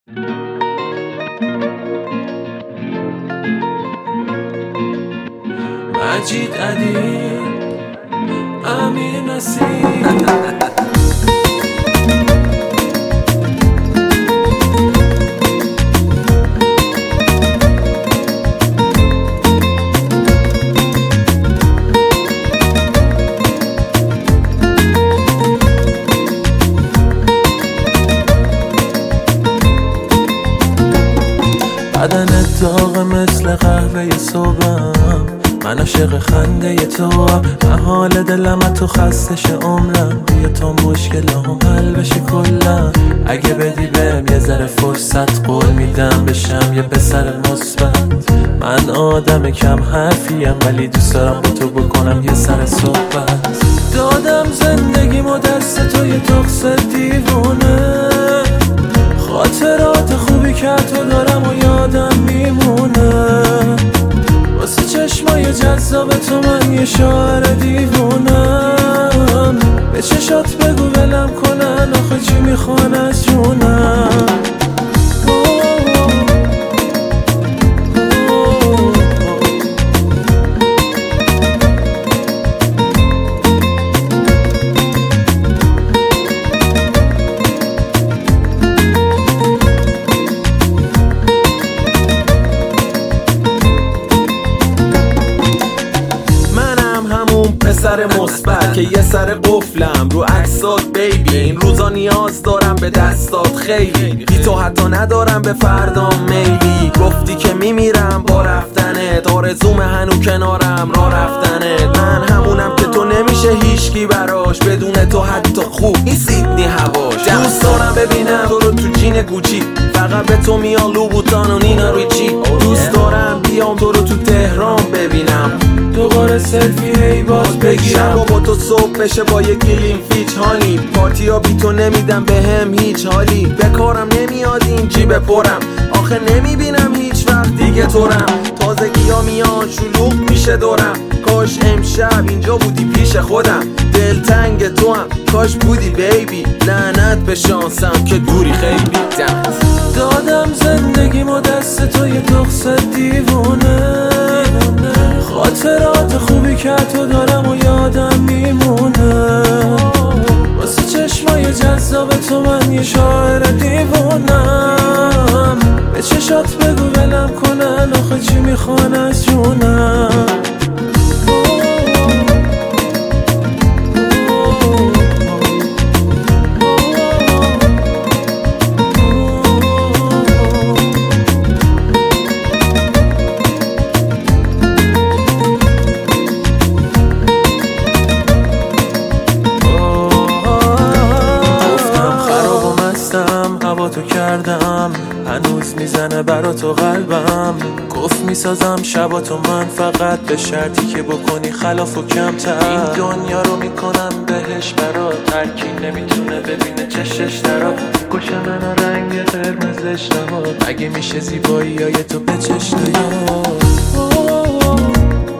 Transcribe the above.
مجید ادیب، امیر نصیر. بدنت داغ مثل قهوه صبحم، من عاشق خنده تو هم، حال دلم تو خستش عمرم، بیا تا مشکلام حل بشه کلا. اگه بدی بهم یه ذره فرصت، قول میدم بشم یه پسر مثبت. من آدم کم حرفیم ولی دوست دارم با تو بکنم یه سر صحبت. دادم زندگیمو دست تو یه تخص دیوونه، خاطرات خوبی که تو دارم و یادم میمونه. واسه چشمای جذاب تو من یه شاعر دیوونم، به چشات بگو ولم کنن، آخه چی میخوان از جونم. پسر مثبت که یه سر قفلم رو عکسات بیبی، این روزا نیاز دارم به دستات خیلی، بی تو حتی ندارم به فردام میلی. گفتی که میمیرم با رفتنت، آرزوم هنو کنارم را رفتنت. من همونم که تو نمیشه هیچکی براش، بدون تو حتی خوب این سیدنی هواش. دوست دارم ببینم تو رو تو جین گوچی، فقط به تو میان لوبوتان و نینا ریچی. دوست دارم بیام تو رو تو تهران ببینم، دوباره سلفی هی باز بگیرم، با تو صبح بشه با یک گلیم فیچ هانی. پارتی ها بی تو نمیدم به هم هیچ حالی، به کارم نمیاد این جیب پرم، آخه نمیبینم هیچ وقت دیگه تورم. تازگی ها میان شلوغ میشه دورم، کاش امشب اینجا بودی پیش خودم. دلتنگ تو هم کاش بودی بیبی، لعنت به شانسم که دوری خیلی. دادم زندگیمو دست تو یه تخص دیوونه، خاطرات خوبی که تو دارم و یادم میمونه. واسه چشمای جذاب تو من یه شاعر دیوونم، به چشات بگو ولم کنن، آخه چی میخوان از جونم. هوا تو کردم، هنوز میزنه برا تو قلبم. گفت میسازم شبا تو من، فقط به شرطی که بکنی خلاف و کمتر. این دنیا رو میکنم بهش برات، هرکی نمیتونه ببینه چشش درات. گوش من رنگ قرمزش نهاد، اگه میشه زیبایی های تو به چش نیاد.